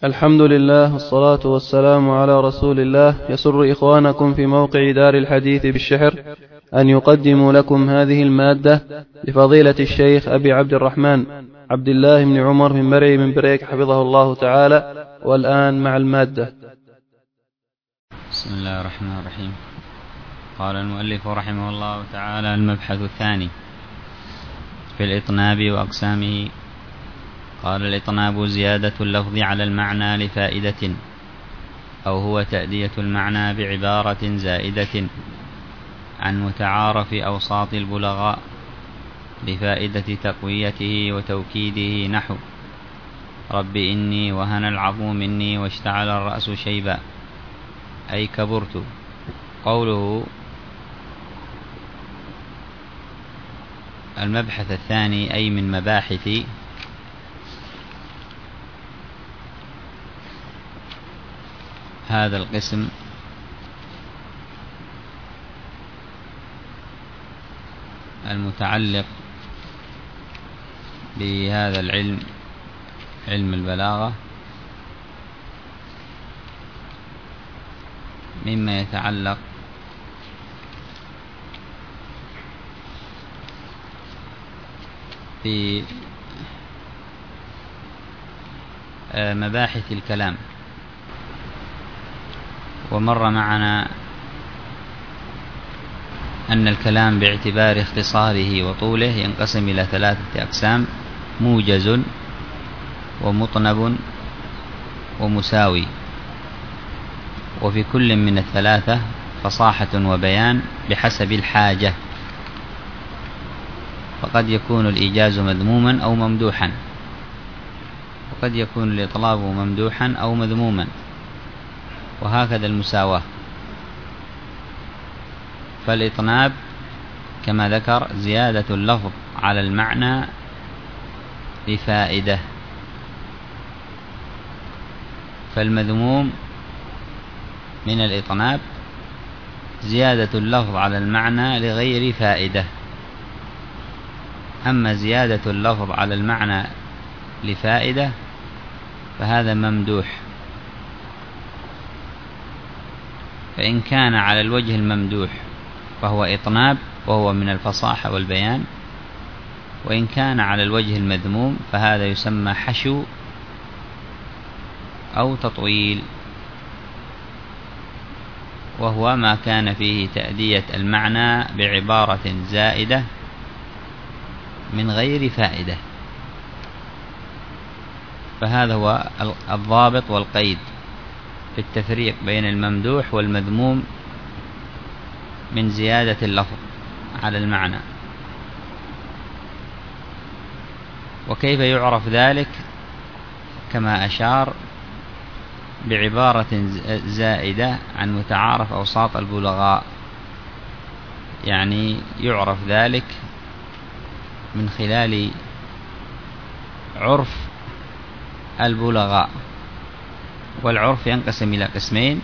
الحمد لله والصلاة والسلام على رسول الله. يسر إخوانكم في موقع دار الحديث بالشحر أن يقدموا لكم هذه المادة لفضيلة الشيخ أبي عبد الرحمن عبد الله بن عمر من مرعي من بريك حفظه الله تعالى. والآن مع المادة. بسم الله الرحمن الرحيم. قال المؤلف رحمه الله تعالى: المبحث الثاني في الإطناب وأقسامه. قال: الإطناب زيادة اللفظ على المعنى لفائدة، أو هو تأدية المعنى بعبارة زائدة عن متعارف أوساط البلغاء لفائدة تقويته وتوكيده، نحو: رب إني وهن العظم مني واشتعل الرأس شيبا، أي كبرت. قوله المبحث الثاني أي من مباحث هذا القسم المتعلق بهذا العلم، علم البلاغة، مما يتعلق في مباحث الكلام. ومر معنا أن الكلام باعتبار اختصاره وطوله ينقسم إلى 3 أقسام: موجز ومطنب ومساوي. وفي كل من ال3 فصاحة وبيان بحسب الحاجة، فقد يكون الإيجاز مذموما أو ممدوحا، وقد يكون الإطلاب ممدوحا أو مذموما، وهكذا المساواة. فالإطناب كما ذكر زيادة اللفظ على المعنى لفائدة، فالمذموم من الإطناب زيادة اللفظ على المعنى لغير فائدة. أما زيادة اللفظ على المعنى لفائدة فهذا ممدوح، فإن كان على الوجه الممدوح فهو إطناب وهو من الفصاحة والبيان، وإن كان على الوجه المذموم فهذا يسمى حشو أو تطويل، وهو ما كان فيه تأدية المعنى بعبارة زائدة من غير فائدة. فهذا هو الضابط والقيد في التفريق بين الممدوح والمذموم من زيادة اللفظ على المعنى. وكيف يعرف ذلك؟ كما أشار: بعبارة زائدة عن متعارف أوساط البلغاء، يعني يعرف ذلك من خلال عرف البلغاء. والعرف ينقسم إلى قسمين: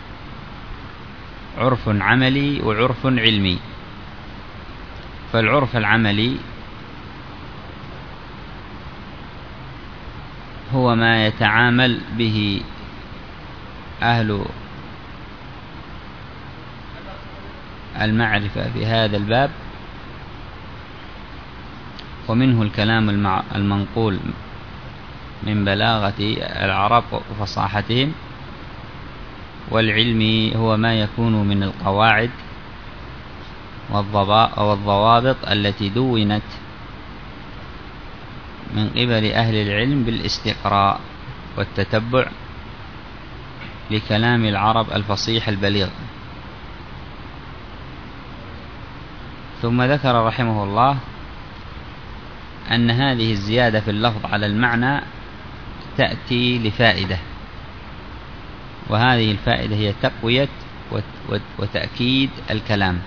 عرف عملي وعرف علمي. فالعرف العملي هو ما يتعامل به أهل المعرفة في هذا الباب، ومنه الكلام المنقول من بلاغة العرب وفصاحتهم. والعلمي هو ما يكون من القواعد والضوابط التي دونت من قبل أهل العلم بالاستقراء والتتبع لكلام العرب الفصيح البليغ. ثم ذكر رحمه الله أن هذه الزيادة في اللفظ على المعنى تأتي لفائدة، وهذه الفائدة هي تقوية وتأكيد الكلام.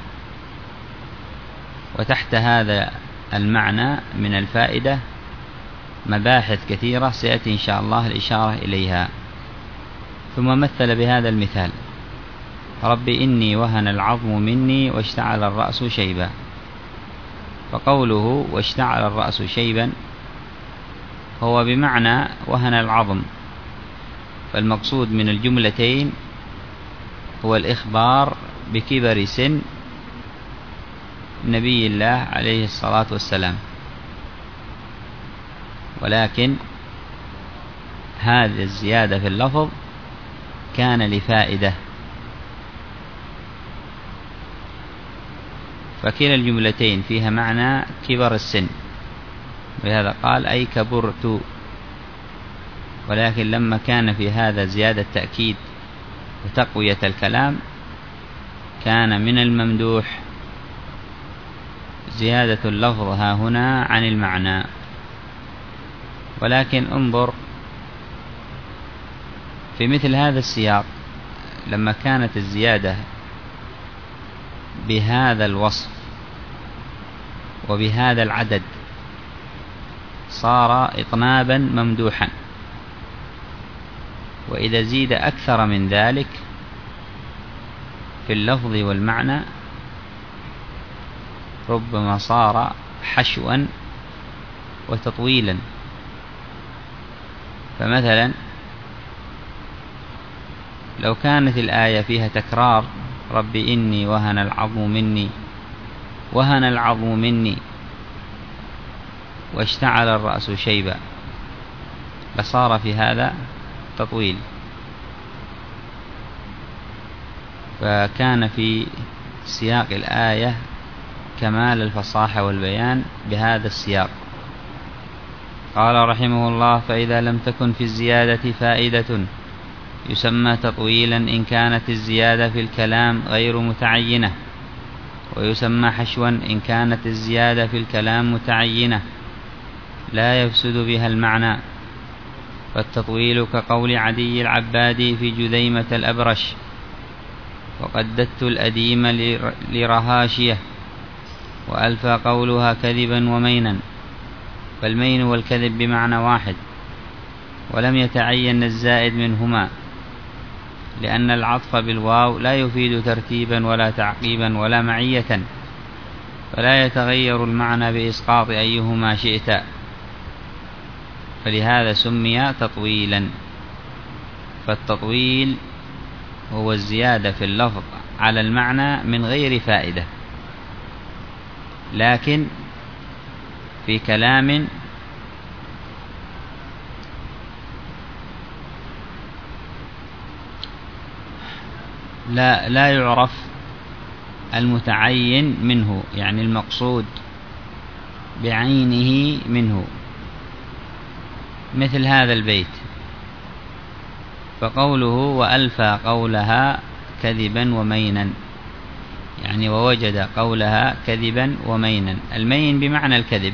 وتحت هذا المعنى من الفائدة مباحث كثيرة سيأتي إن شاء الله الإشارة إليها. ثم مثل بهذا المثال: رب إني وهن العظم مني واشتعل الرأس شيبا. فقوله واشتعل الرأس شيبا هو بمعنى وهن العظم، فالمقصود من الجملتين هو الإخبار بكبر سن نبي الله عليه الصلاة والسلام، ولكن هذه الزيادة في اللفظ كان لفائدة، فكلا الجملتين فيها معنى كبر السن، ولهذا قال أي كبرت، ولكن لما كان في هذا زيادة تأكيد وتقوية الكلام كان من الممدوح زيادة اللفظ ها هنا عن المعنى. ولكن انظر في مثل هذا السياق لما كانت الزيادة بهذا الوصف وبهذا العدد صار إطنابا ممدوحا، وإذا زيد أكثر من ذلك في اللفظ والمعنى ربما صار حشوا وتطويلا. فمثلا لو كانت الآية فيها تكرار رب إني وهن العظم مني واشتعل الرأس شيبا لصار في هذا تطويل، فكان في سياق الآية كمال الفصاحة والبيان بهذا السياق. قال رحمه الله: فإذا لم تكن في الزيادة فائدة يسمى تطويلا إن كانت الزيادة في الكلام غير متعينة، ويسمى حشوا إن كانت الزيادة في الكلام متعينة لا يفسد بها المعنى. فالتطويل كقول عدي العبادي في جذيمة الأبرش: وقددت الأديم لرهاشية، وألفى قولها كذبا ومينا، فالمين والكذب بمعنى واحد، ولم يتعين الزائد منهما، لأن العطف بالواو لا يفيد ترتيبا ولا تعقيبا ولا معية، فلا يتغير المعنى بإسقاط أيهما شئت، فلهذا سمي تطويلا. فالتطويل هو الزيادة في اللفظ على المعنى من غير فائدة، لكن في كلام لا يعرف المتعين منه، يعني المقصود بعينه منه، مثل هذا البيت. فقوله وألفى قولها كذبا ومينا، يعني ووجد قولها كذبا ومينا، المين بمعنى الكذب،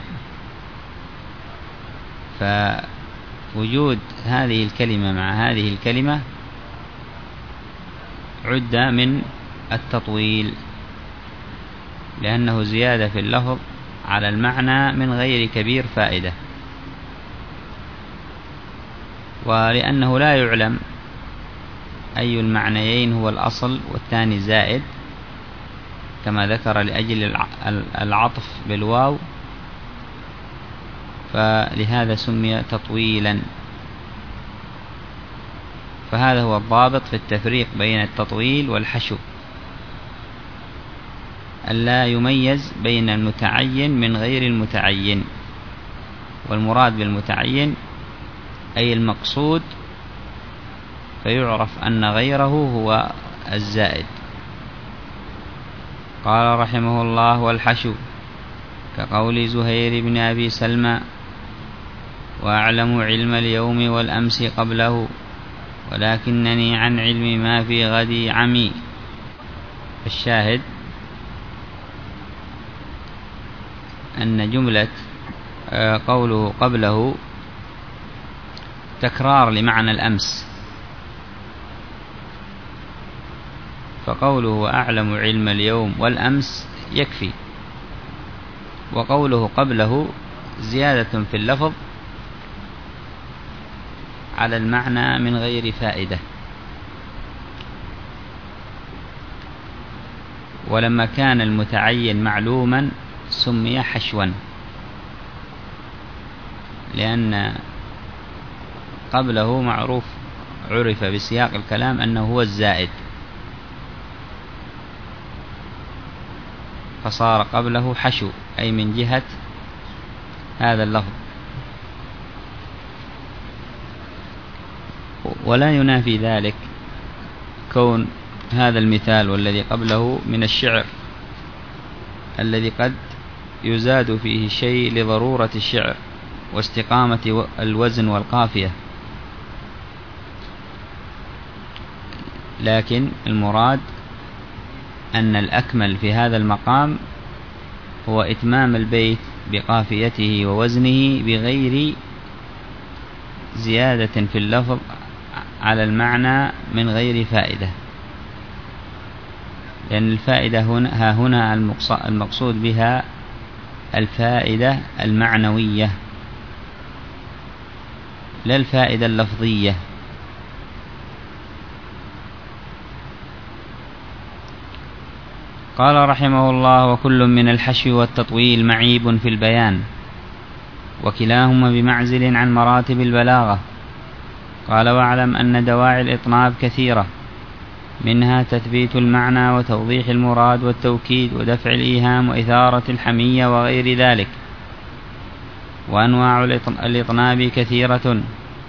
فوجود هذه الكلمة مع هذه الكلمة عد من التطويل، لأنه زيادة في اللفظ على المعنى من غير كبير فائدة، ولأنه لا يعلم أي المعنيين هو الأصل والثاني زائد كما ذكر لأجل العطف بالواو، فلهذا سمي تطويلا. فهذا هو الضابط في التفريق بين التطويل والحشو، ألا يميز بين المتعين من غير المتعين، والمراد بالمتعين أي المقصود، فيعرف أن غيره هو الزائد. قال رحمه الله: والحشو كقول زهير بن أبي سلمى: وأعلم علم اليوم والأمس قبله، ولكنني عن علم ما في غدي عمي. الشاهد أن جملة قوله قبله تكرار لمعنى الأمس، فقوله وأعلم علم اليوم والأمس يكفي، وقوله قبله زيادة في اللفظ على المعنى من غير فائدة. ولما كان المتعين معلوما سمي حشوا، لأن قبله معروف عرف بسياق الكلام أنه هو الزائد، فصار قبله حشو، أي من جهة هذا اللفظ. ولا ينافي ذلك كون هذا المثال والذي قبله من الشعر الذي قد يزاد فيه شيء لضرورة الشعر واستقامة الوزن والقافية، لكن المراد أن الأكمل في هذا المقام هو إتمام البيت بقافيته ووزنه بغير زيادة في اللفظ على المعنى من غير فائدة، لأن الفائدة هنا المقصود بها الفائدة المعنوية لا الفائدة اللفظية. قال رحمه الله: وكل من الحشو والتطويل معيب في البيان، وكلاهما بمعزل عن مراتب البلاغة. قال: واعلم أن دواعي الإطناب كثيرة، منها تثبيت المعنى وتوضيح المراد والتوكيد ودفع الإيهام وإثارة الحمية وغير ذلك. وأنواع الإطناب كثيرة،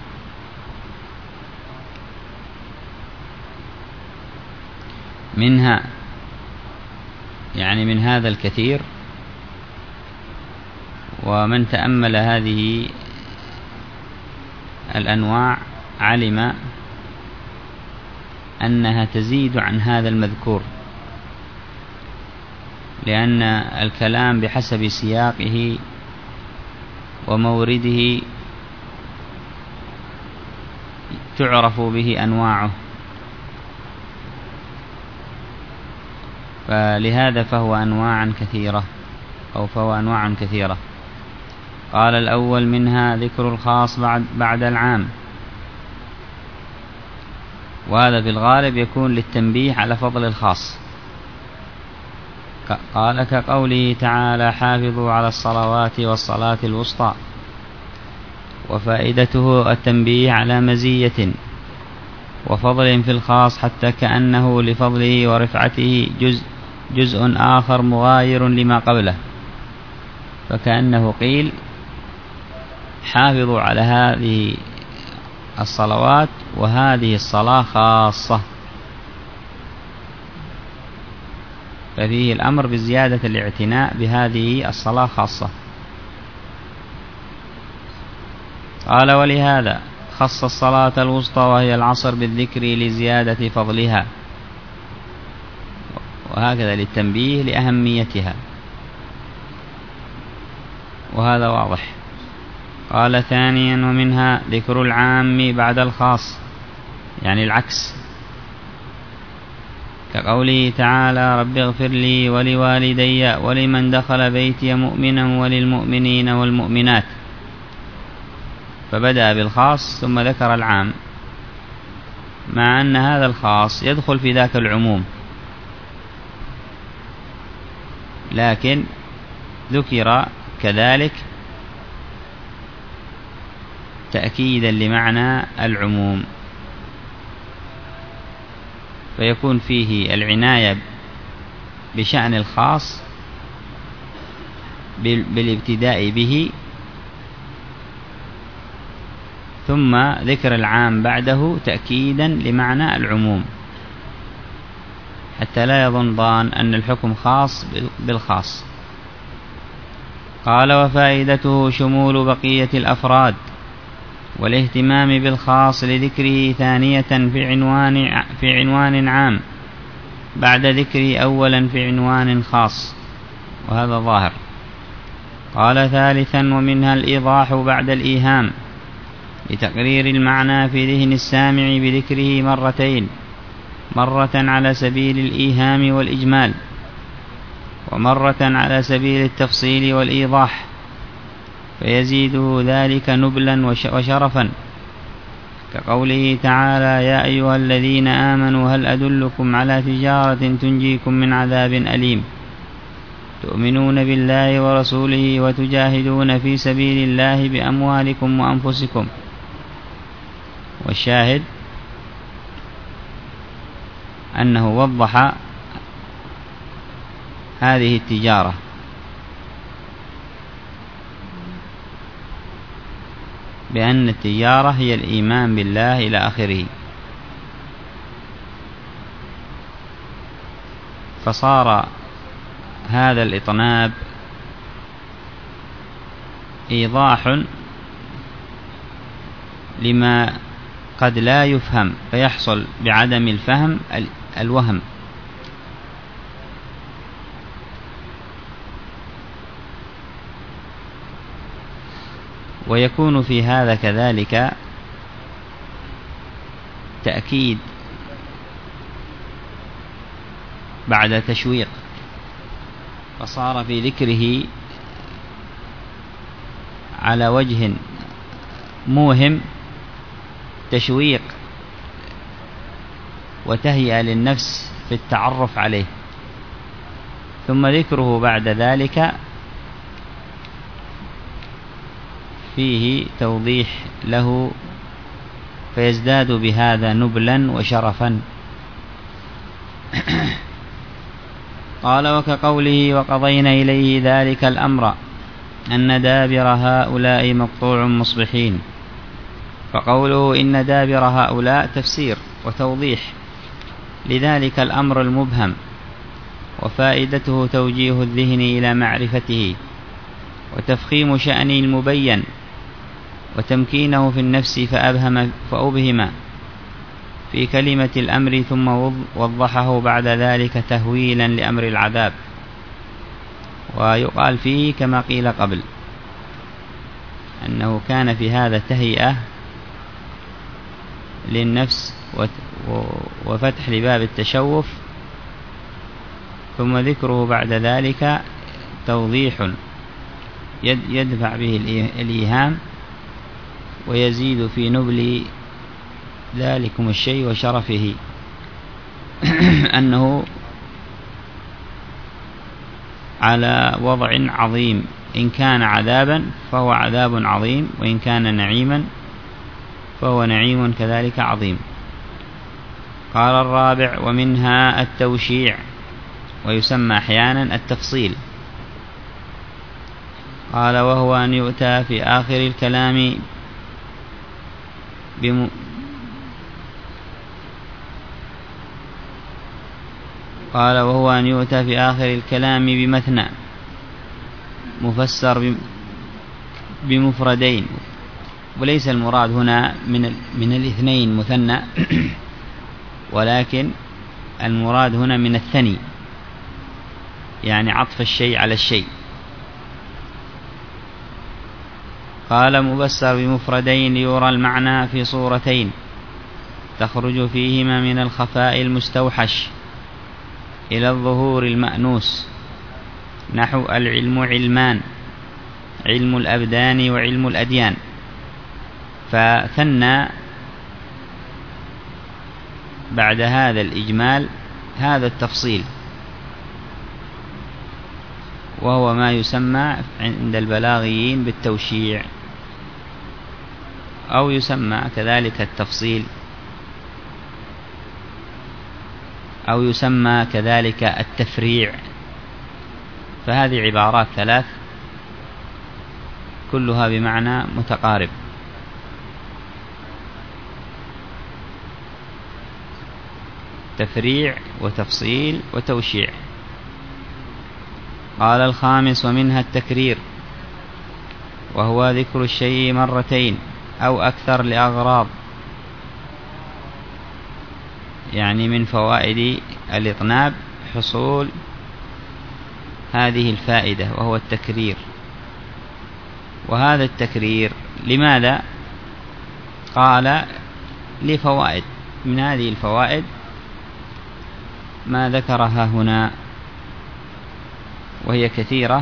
منها يعني من هذا الكثير. ومن تأمل هذه الأنواع علم أنها تزيد عن هذا المذكور، لأن الكلام بحسب سياقه ومورده تعرف به أنواعه، فلهذا فهو أنواع كثيرة. قال: الأول منها ذكر الخاص بعد العام، وهذا في الغالب يكون للتنبيه على فضل الخاص. قال: كقوله تعالى: حافظوا على الصلوات والصلاة الوسطى. وفائدته التنبيه على مزية وفضل في الخاص، حتى كأنه لفضله ورفعته جزء آخر مغاير لما قبله، فكأنه قيل: حافظوا على هذه الصلوات، وهذه الصلاة خاصة، ففيه الأمر بزيادة الاعتناء بهذه الصلاة خاصة. قال: ولهذا خص الصلاة الوسطى وهي العصر بالذكر لزيادة فضلها، وهكذا للتنبيه لأهميتها، وهذا واضح. قال: ثانيا ومنها ذكر العام بعد الخاص، يعني العكس، كقوله تعالى: رب اغفر لي ولوالدي ولمن دخل بيتي مؤمنا وللمؤمنين والمؤمنات، فبدأ بالخاص ثم ذكر العام، مع أن هذا الخاص يدخل في ذاك العموم، لكن ذكر كذلك تأكيدا لمعنى العموم، فيكون فيه العناية بشأن الخاص بالابتداء به، ثم ذكر العام بعده تأكيدا لمعنى العموم، حتى لا يظن ظان أن الحكم خاص بالخاص. قال: وفائدته شمول بقية الأفراد والاهتمام بالخاص لذكره ثانية في عنوان عام بعد ذكره أولا في عنوان خاص، وهذا ظاهر. قال: ثالثا ومنها الإيضاح بعد الإيهام لتقرير المعنى في ذهن السامع بذكره مرتين، مرة على سبيل الإيهام والإجمال، ومرة على سبيل التفصيل والإيضاح، فيزيده ذلك نبلا وشرفا، كقوله تعالى: يا أيها الذين آمنوا هل أدلكم على تجارة تنجيكم من عذاب أليم، تؤمنون بالله ورسوله وتجاهدون في سبيل الله بأموالكم وأنفسكم. والشاهد أنه وضح هذه التجارة بأن التجارة هي الإيمان بالله إلى آخره، فصار هذا الإطناب إيضاح لما قد لا يفهم، فيحصل بعدم الفهم الوهم. ويكون في هذا كذلك تأكيد بعد تشويق، فصار في ذكره على وجه موهم تشويق وتهيئة للنفس في التعرف عليه، ثم ذكره بعد ذلك فيه توضيح له، فيزداد بهذا نبلا وشرفا. قال: وكقوله: وقضينا إليه ذلك الأمر أن دابر هؤلاء مقطوع مصبحين. فقوله إن دابر هؤلاء تفسير وتوضيح لذلك الأمر المبهم، وفائدته توجيه الذهن إلى معرفته وتفخيم شأن المبين وتمكينه في النفس فأبهم في كلمة الأمر، ثم وضحه بعد ذلك تهويلا لأمر العذاب. ويقال فيه كما قيل قبل أنه كان في هذا تهيئة للنفس وفتح لباب التشوف، ثم ذكره بعد ذلك توضيح يدفع به الإيهام ويزيد في نبل ذلكم الشيء وشرفه أنه على وضع عظيم، إن كان عذابا فهو عذاب عظيم، وإن كان نعيما فهو نعيم كذلك عظيم. قال الرابع: ومنها التوشيع، ويسمى أحيانا التفصيل. قال: وهو أن يؤتى في آخر الكلام بمثنى مفسر بمفردين، وليس المراد هنا من الاثنين مثنى، ولكن المراد هنا من الثني، يعني عطف الشيء على الشيء. قال: مفسر بمفردين ليرى المعنى في صورتين تخرج فيهما من الخفاء المستوحش إلى الظهور المأنوس، نحو العلم علمان، علم الأبدان وعلم الأديان. فثنى بعد هذا الإجمال هذا التفصيل، وهو ما يسمى عند البلاغيين بالتوشيع، أو يسمى كذلك التفصيل، أو يسمى كذلك التفريع. فهذه عبارات ثلاث كلها بمعنى متقارب. تفريع وتفصيل وتوشيع. قال الخامس: ومنها التكرير، وهو ذكر الشيء مرتين أو أكثر لأغراض، يعني من فوائد الإطناب حصول هذه الفائدة وهو التكرير. وهذا التكرير لماذا؟ قال: لفوائد، من هذه الفوائد ما ذكرها هنا وهي كثيرة.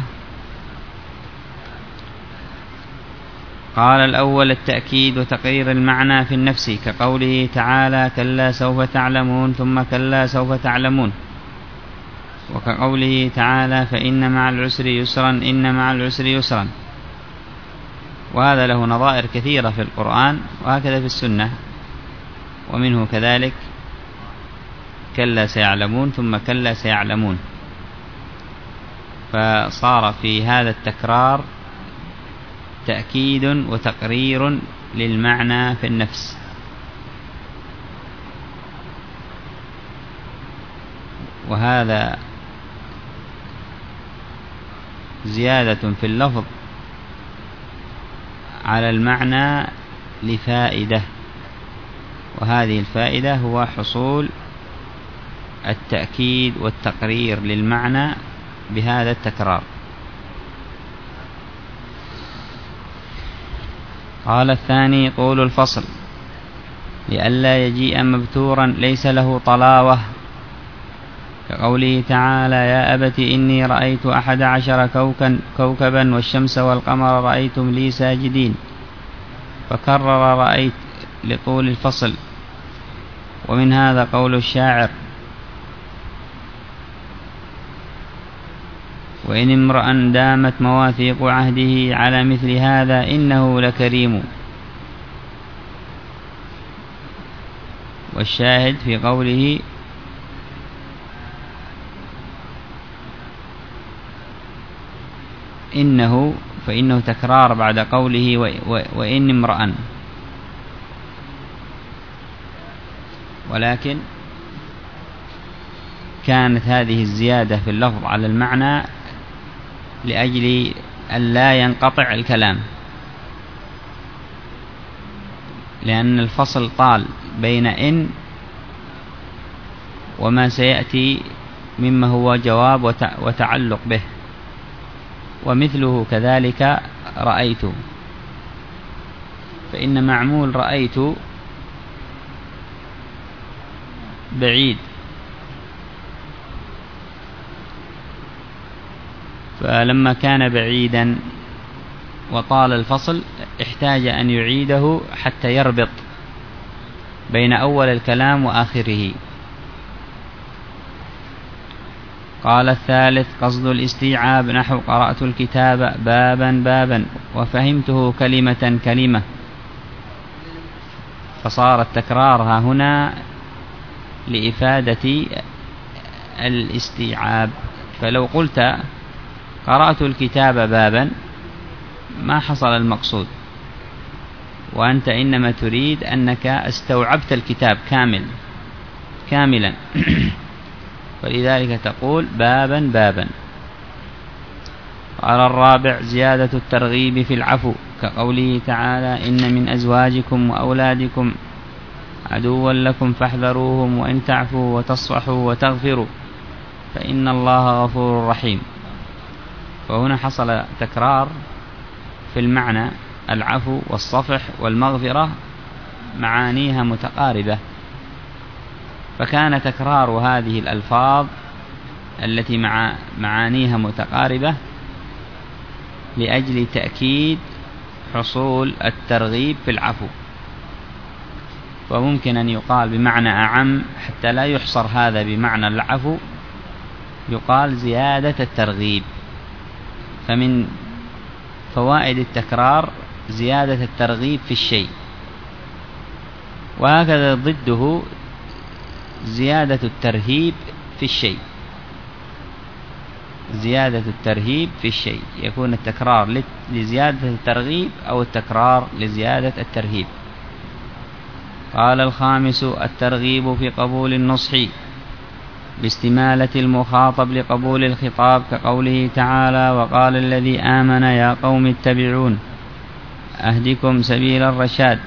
قال: الأول التأكيد وتقرير المعنى في النفس، كقوله تعالى: كلا سوف تعلمون، ثم كلا سوف تعلمون. وكقوله تعالى: فإن مع العسر يسرا، إن مع العسر يسرا. وهذا له نظائر كثيرة في القرآن وهكذا في السنة. ومنه كذلك كلا سيعلمون ثم كلا سيعلمون، فصار في هذا التكرار تأكيد وتقرير للمعنى في النفس. وهذا زيادة في اللفظ على المعنى لفائدة، وهذه الفائدة هو حصول التأكيد والتقرير للمعنى بهذا التكرار. قال الثاني طول الفصل لئلا يجيء مبتورا ليس له طلاوة، كقوله تعالى يا أبت إني رأيت 11 كوكبا والشمس والقمر رأيتم لي ساجدين، فكرر رأيت لطول الفصل. ومن هذا قول الشاعر وإن امرأ دامت مواثيق عهده على مثل هذا إنه لكريم. والشاهد في قوله فإنه تكرار بعد قوله وإن امرأ، ولكن كانت هذه الزيادة في اللفظ على المعنى لأجل أن لا ينقطع الكلام، لأن الفصل طال بين إن وما سيأتي مما هو جواب وتعلق به، ومثله كذلك رأيت، فإن معمول رأيت بعيد، فلما كان بعيدا وطال الفصل احتاج أن يعيده حتى يربط بين أول الكلام وآخره. قال الثالث قصد الاستيعاب نحو قرأت الكتاب بابا بابا وفهمته كلمة كلمة، فصار التكرار ها هنا لإفادة الاستيعاب. فلو قلت قرأت الكتاب بابا ما حصل المقصود، وأنت إنما تريد أنك استوعبت الكتاب كاملا فلذلك تقول بابا بابا. قال الرابع زيادة الترغيب في العفو، كقوله تعالى إن من أزواجكم وأولادكم عدوا لكم فاحذروهم وإن تعفوا وتصفحوا وتغفروا فإن الله غفور رحيم. فهنا حصل تكرار في المعنى، العفو والصفح والمغفرة معانيها متقاربة، فكان تكرار هذه الألفاظ التي معانيها متقاربة لأجل تأكيد حصول الترغيب في العفو. وممكن أن يقال بمعنى أعم حتى لا يحصر هذا بمعنى العفو، يقال زيادة الترغيب. فمن فوائد التكرار زيادة الترغيب في الشيء، وهكذا ضده زيادة الترهيب في الشيء. زيادة الترهيب في الشيء يكون التكرار لزيادة الترغيب أو التكرار لزيادة الترهيب. قال الخامس الترغيب في قبول النصح باستمالة المخاطب لقبول الخطاب، كقوله تعالى وقال الذي آمن يا قوم اتبعون أهدكم سبيل الرشاد،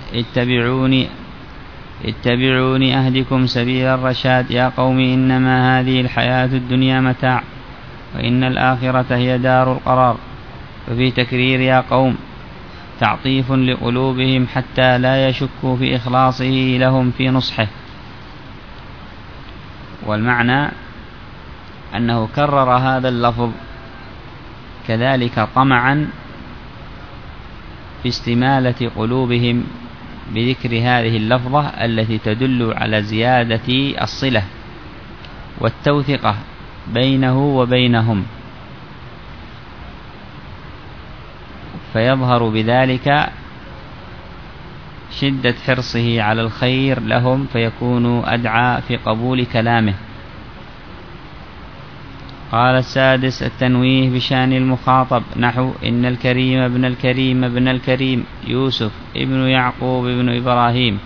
اتبعوني أهدكم سبيل الرشاد يا قوم إنما هذه الحياة الدنيا متاع وإن الآخرة هي دار القرار. ففي تكرير يا قوم تعطيف لقلوبهم حتى لا يشكوا في إخلاصه لهم في نصحه. والمعنى أنه كرر هذا اللفظ كذلك طمعا في استمالة قلوبهم بذكر هذه اللفظة التي تدل على زيادة الصلة والتوثقة بينه وبينهم، فيظهر بذلك شدة حرصه على الخير لهم فيكون أدعى في قبول كلامه. قال السادس التنويه بشأن المخاطب، نحو إن الكريم ابن الكريم ابن الكريم يوسف ابن يعقوب ابن إبراهيم.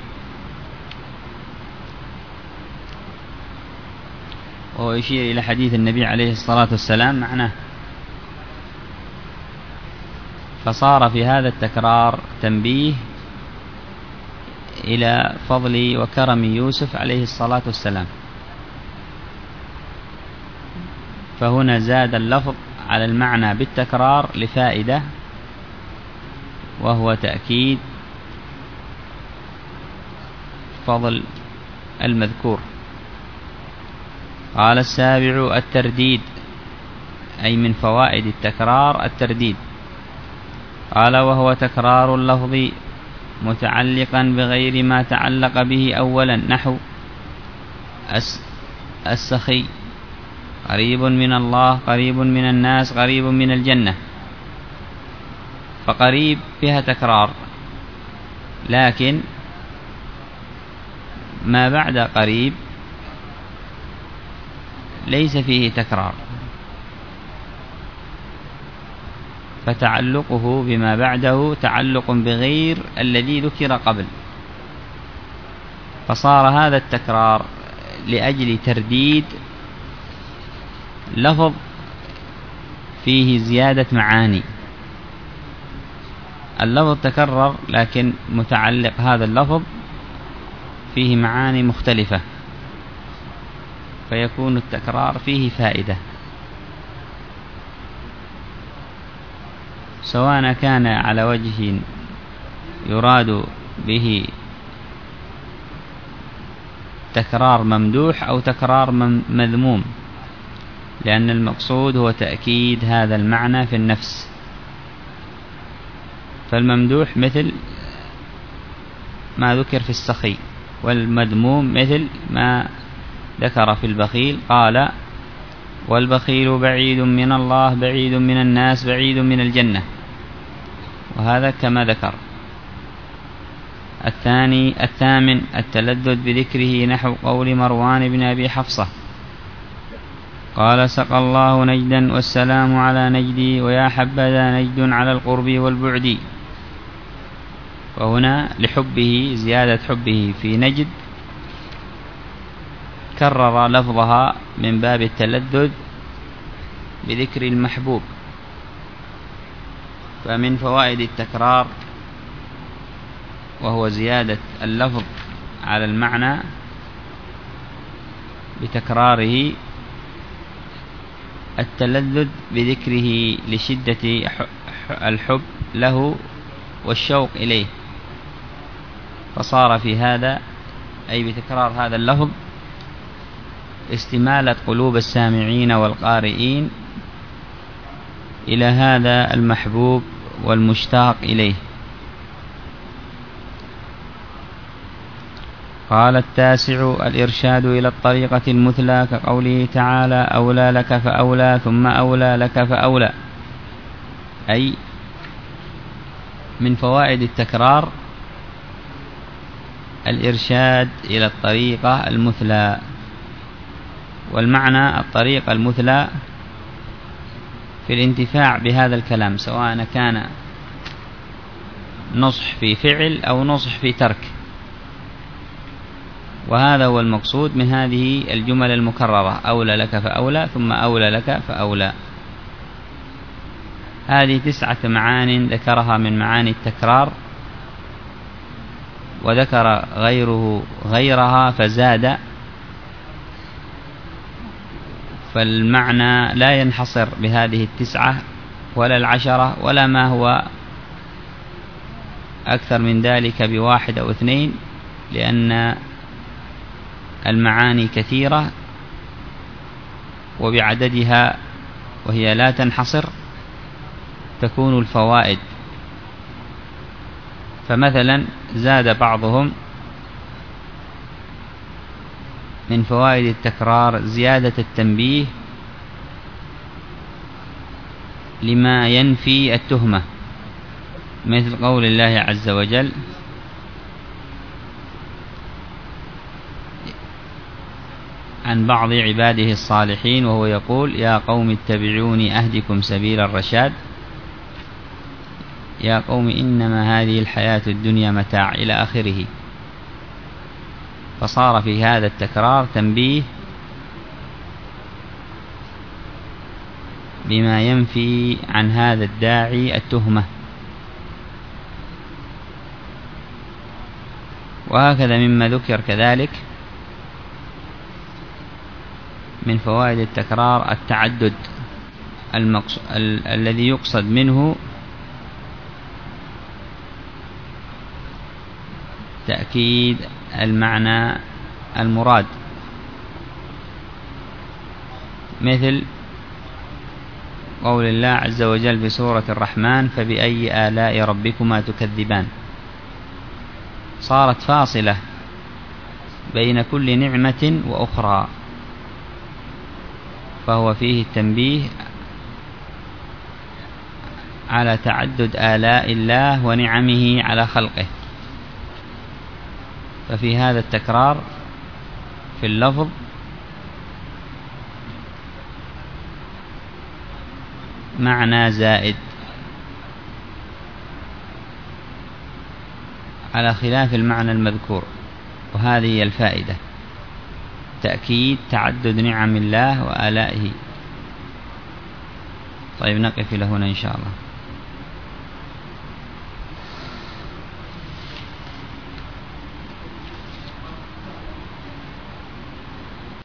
وهو يشير إلى حديث النبي عليه الصلاة والسلام معناه، فصار في هذا التكرار تنبيه إلى فضل وكرم يوسف عليه الصلاة والسلام. فهنا زاد اللفظ على المعنى بالتكرار لفائدة، وهو تأكيد فضل المذكور. قال السابع الترديد، أي من فوائد التكرار الترديد. قال وهو تكرار اللفظ متعلقا بغير ما تعلق به أولا، نحو السخي قريب من الله قريب من الناس قريب من الجنة، فقريب فيها تكرار، لكن ما بعد قريب ليس فيه تكرار، فتعلقه بما بعده تعلق بغير الذي ذكر قبل، فصار هذا التكرار لأجل ترديد لفظ فيه زيادة معاني. اللفظ تكرر لكن متعلق هذا اللفظ فيه معاني مختلفة، فيكون التكرار فيه فائدة، سواء كان على وجه يراد به تكرار ممدوح أو تكرار مذموم، لأن المقصود هو تأكيد هذا المعنى في النفس. فالممدوح مثل ما ذكر في السخي، والمذموم مثل ما ذكر في البخيل، قال والبخيل بعيد من الله بعيد من الناس بعيد من الجنة، وهذا كما ذكر. الثامن التلذذ بذكره، نحو قول مروان بن أبي حفصة قال سقى الله نجدا والسلام على نجدي ويا حبذا نجد على القرب والبعد. وهنا لحبه زيادة حبه في نجد كرر لفظها من باب التلذذ بذكر المحبوب. فمن فوائد التكرار وهو زيادة اللفظ على المعنى بتكراره التلذذ بذكره لشدة الحب له والشوق إليه، فصار في هذا أي بتكرار هذا اللفظ استمالة قلوب السامعين والقارئين إلى هذا المحبوب والمشتاق إليه. قال التاسع الإرشاد إلى الطريقة المثلى، كقوله تعالى أولى لك فأولى ثم أولى لك فأولى. أي من فوائد التكرار الإرشاد إلى الطريقة المثلى، والمعنى الطريقة المثلى في الانتفاع بهذا الكلام، سواء كان نصح في فعل أو نصح في ترك، وهذا هو المقصود من هذه الجمل المكررة، أولى لك فأولى ثم أولى لك فأولى. هذه 9 معان ذكرها من معاني التكرار، وذكر غيرها فزاد، فالمعنى لا ينحصر بهذه 9 ولا 10 ولا ما هو أكثر من ذلك ب1 أو 2، لأن المعاني كثيرة وبعددها وهي لا تنحصر تكون الفوائد. فمثلا زاد بعضهم من فوائد التكرار زيادة التنبيه لما ينفي التهمة، مثل قول الله عز وجل عن بعض عباده الصالحين وهو يقول: يا قوم اتبعوني أهدكم سبيل الرشاد، يا قوم إنما هذه الحياة الدنيا متاع، إلى آخره. فصار في هذا التكرار تنبيه بما ينفي عن هذا الداعي التهمة. وهكذا مما ذكر كذلك من فوائد التكرار التعدد الذي يقصد منه تأكيد المعنى المراد، مثل قول الله عز وجل في سورة الرحمن: فبأي آلاء ربكما تكذبان. صارت فاصلة بين كل نعمة وأخرى، فهو فيه التنبيه على تعدد آلاء الله ونعمه على خلقه. ففي هذا التكرار في اللفظ معنى زائد على خلاف المعنى المذكور، وهذه هي الفائدة: تأكيد تعدد نعم الله وآلائه. طيب، نقف إلى هنا إن شاء الله.